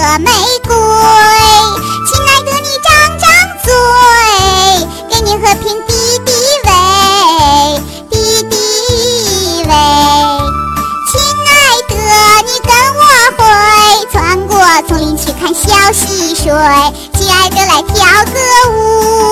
玫瑰。亲爱的，你张张嘴，给你和平敌敌畏，敌敌畏。亲爱的，你跟我回，穿过丛林去看小溪水。亲爱的，来跳个舞。